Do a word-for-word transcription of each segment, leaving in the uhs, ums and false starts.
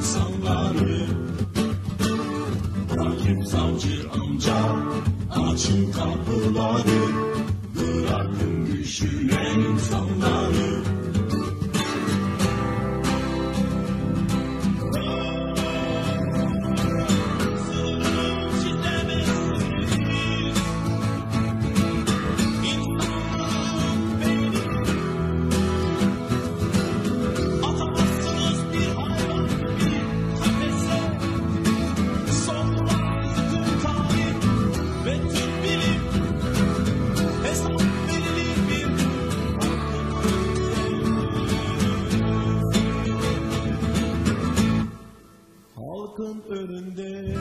insanları. Hakim savcı amca, açın kapıları, bırakın düşünen insanları. Halkın önünde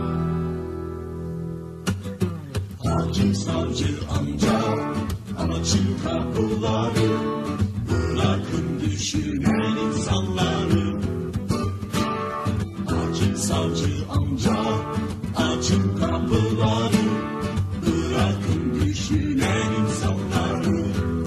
hakim savcı amca, açın kapıları, bırakın düşünen insanları. Hakim savcı amca, açın kapıları, bırakın düşünen insanları.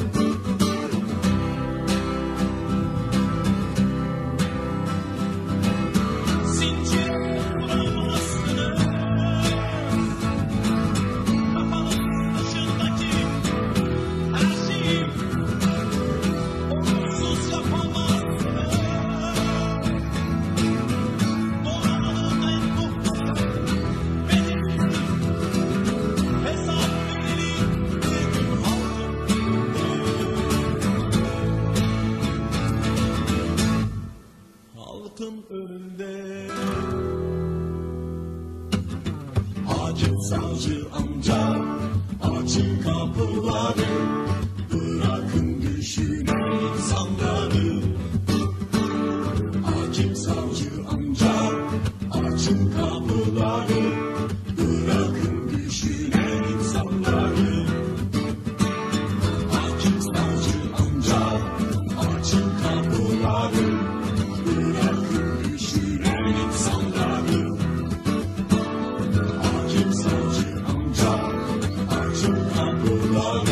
Halkın önünde hakim savcı amca, açın kapıları, bırakın düşünen insanları. Hakim savcı amca, açın kapıları, bırakın düşünen insanları. Hakim savcı amca, açın kapıları, bırakın düşünen insanları. Hakim savcı amca, açın kapıları.